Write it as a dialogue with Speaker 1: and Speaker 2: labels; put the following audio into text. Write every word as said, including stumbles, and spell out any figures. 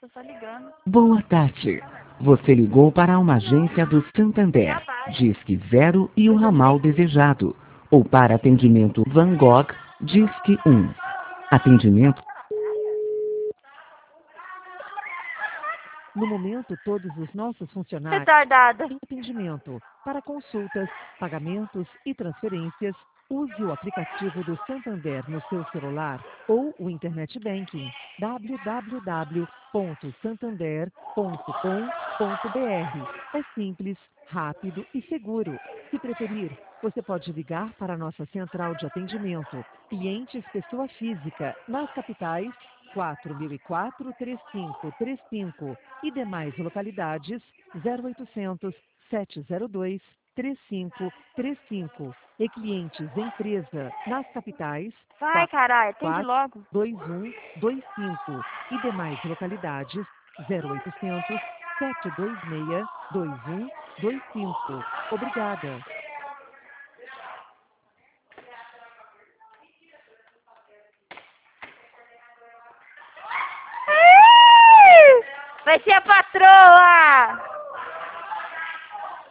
Speaker 1: tô só ligando.
Speaker 2: Boa tarde. Você ligou para uma agência do Santander. Disque zero e o ramal desejado. Ou para atendimento Van Gogh, Disque um. Atendimento.
Speaker 3: No momento, todos os nossos funcionários
Speaker 1: Retardada.
Speaker 3: em atendimento. Para consultas, pagamentos e transferências, use o aplicativo do Santander no seu celular ou o Internet Banking w w w ponto santander ponto com ponto b r. É simples, rápido e seguro. Se preferir, você pode ligar para a nossa central de atendimento, clientes pessoa física, nas capitais quatro mil e quatro, trinta e cinco trinta e cinco e demais localidades zero oitocentos, sete zero dois, trinta e cinco trinta e cinco e clientes empresa nas capitais
Speaker 1: Vai, caralho, atende
Speaker 3: quatro
Speaker 1: logo.
Speaker 3: dois um dois cinco e demais localidades zero oitocentos, sete dois seis, dois um dois cinco. Obrigada.
Speaker 1: Vai ser a patroa!